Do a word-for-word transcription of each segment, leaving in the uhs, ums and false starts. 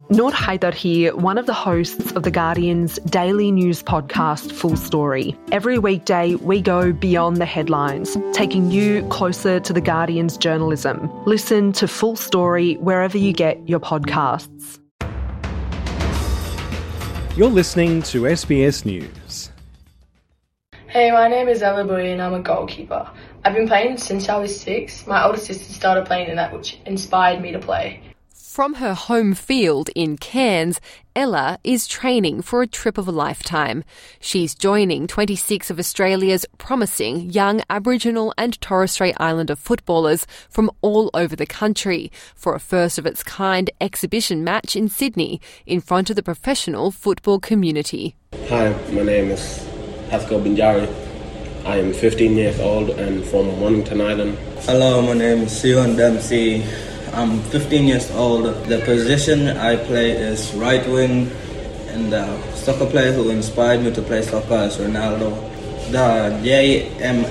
Noor Haider here, one of the hosts of The Guardian's daily news podcast, Full Story. Every weekday, we go beyond the headlines, taking you closer to The Guardian's journalism. Listen to Full Story wherever you get your podcasts. You're listening to S B S News. Hey, my name is Ella Boy and I'm a goalkeeper. I've been playing since I was six. My older sister started playing in that, which inspired me to play. From her home field in Cairns, Ella is training for a trip of a lifetime. She's joining twenty-six of Australia's promising young Aboriginal and Torres Strait Islander footballers from all over the country for a first-of-its-kind exhibition match in Sydney in front of the professional football community. Hi, my name is Pascal Binjari. I am fifteen years old and from Mornington Island. Hello, my name is Sion Dempsey. I'm fifteen years old. The position I play is right wing, and the soccer player who inspired me to play soccer is Ronaldo. The J M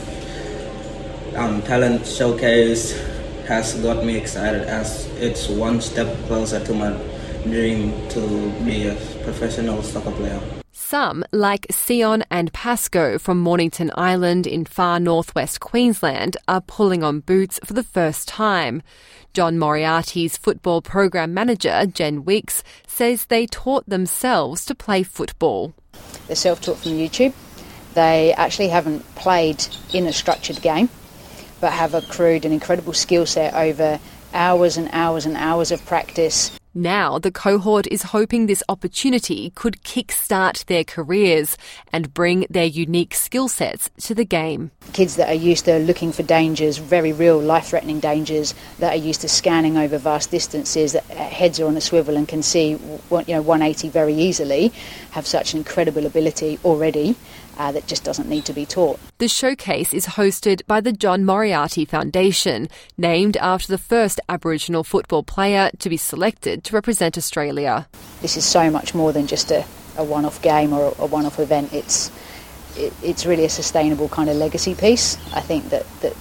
F um, Talent Showcase has got me excited as it's one step closer to my dream to be a professional soccer player. Some, like Sion and Pasco from Mornington Island in far northwest Queensland, are pulling on boots for the first time. John Moriarty's football program manager, Jen Weeks, says they taught themselves to play football. They're self-taught from YouTube. They actually haven't played in a structured game, but have accrued an incredible skill set over hours and hours and hours of practice. Now the cohort is hoping this opportunity could kickstart their careers and bring their unique skill sets to the game. Kids that are used to looking for dangers, very real life-threatening dangers, that are used to scanning over vast distances, that heads are on a swivel and can see, you know, one eighty very easily, have such an incredible ability already. Uh, that just doesn't need to be taught. The showcase is hosted by the John Moriarty Foundation, named after the first Aboriginal football player to be selected to represent Australia. This is so much more than just a, a one-off game or a one-off event. It's it, it's really a sustainable kind of legacy piece. I think that, that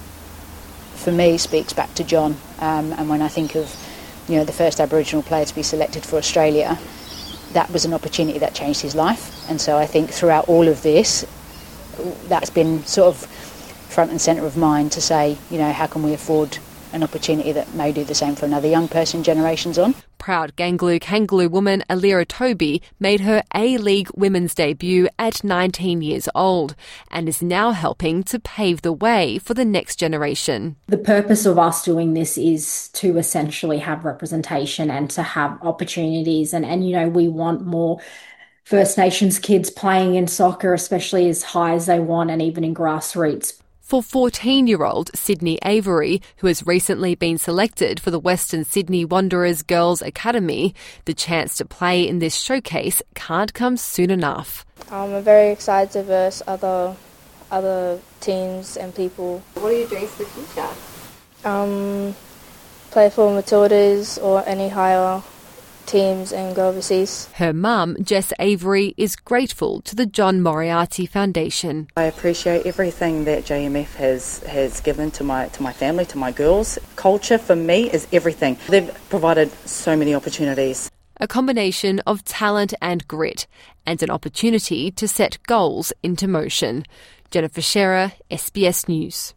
for me speaks back to John. Um, and when I think of, you know, the first Aboriginal player to be selected for Australia, that was an opportunity that changed his life. And so I think throughout all of this, that's been sort of front and centre of mind to say, you know, how can we afford an opportunity that may do the same for another young person generations on? Proud Ganglu Kangaloo woman Alira Toby made her A-League women's debut at nineteen years old and is now helping to pave the way for the next generation. The purpose of us doing this is to essentially have representation and to have opportunities. And, and you know, we want more First Nations kids playing in soccer, especially as high as they want and even in grassroots. For fourteen-year-old Sydney Avery, who has recently been selected for the Western Sydney Wanderers Girls Academy, the chance to play in this showcase can't come soon enough. Um, I'm very excited to verse other other teams and people. What are your dreams for the future? Um, play for Matildas or any higher teams and go overseas. Her mum, Jess Avery, is grateful to the John Moriarty Foundation. I appreciate everything that J M F has, has given to my to my family, to my girls. Culture for me is everything. They've provided so many opportunities. A combination of talent and grit, and an opportunity to set goals into motion. Jennifer Shearer, S B S News.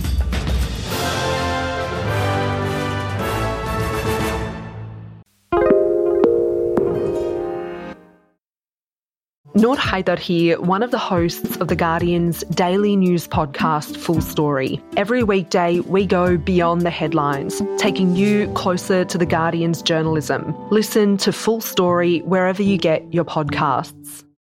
Noor Haider here, one of the hosts of The Guardian's daily news podcast, Full Story. Every weekday, we go beyond the headlines, taking you closer to The Guardian's journalism. Listen to Full Story wherever you get your podcasts.